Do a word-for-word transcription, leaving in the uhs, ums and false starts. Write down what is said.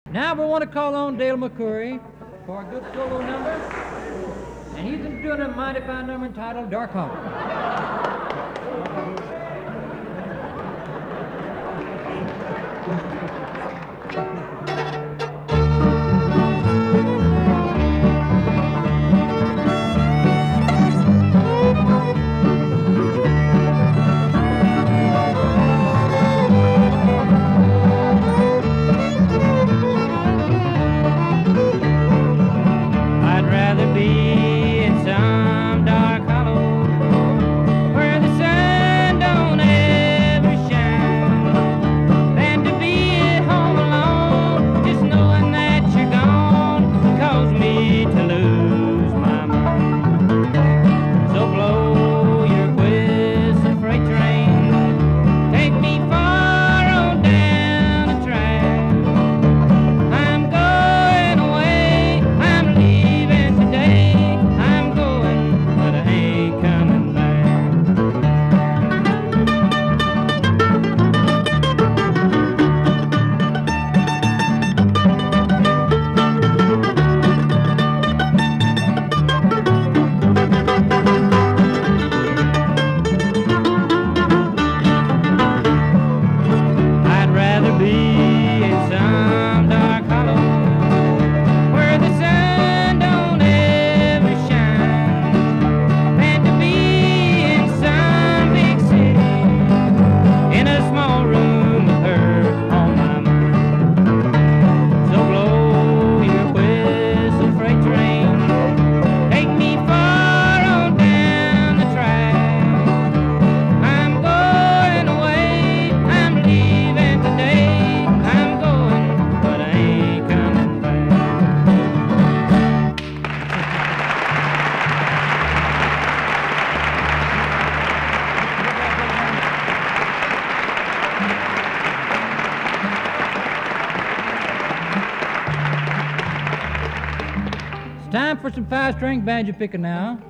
Now we want to call on Dale McCoury for a good solo number, and he's doing a mighty fine number entitled Dark Hall. I'd rather be in some dark hollow where the sun don't ever shine than to be at home alone, just knowing that you're gone cause me to lose my mind. So blow your whistle, freight train, take me far on down the track. I'm going away, I'm leaving today, I'm going, but I ain't coming back. I'd rather be in some dark hollow where the sun don't ever shine than to be in some big city in a small room with her on my mind. So blow your whistle, freight train, take me far on down the track. I'm going away, I'm leaving today, I'm going, but I ain't coming back. It's time for some five-string banjo picking now.